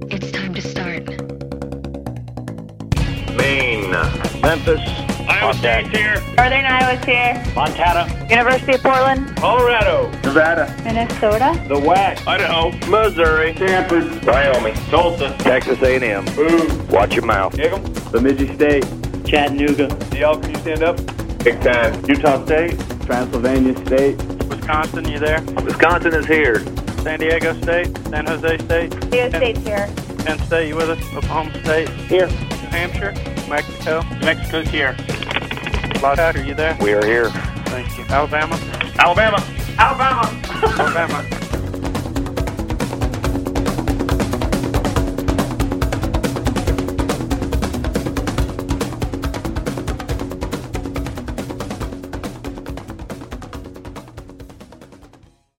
It's time to start. Maine. Memphis. Iowa State's here. Northern Iowa's here. Montana. University of Portland. Colorado. Nevada. Minnesota. The WAC. Idaho. Missouri. Stanford. Wyoming. Tulsa. Texas A&M. Boom. Watch your mouth. Higgum. Bemidji State. Chattanooga. DL, can you stand up? Big Ten. Utah State. Transylvania State. Wisconsin, you there? Wisconsin is here. San Diego State. San Jose State. Rio State's here. Penn State, you with us? Oklahoma State. Here. New Hampshire. Mexico. New Mexico's here. Lodge, are you there? We are here. Thank you. Alabama. Alabama. Alabama. Alabama.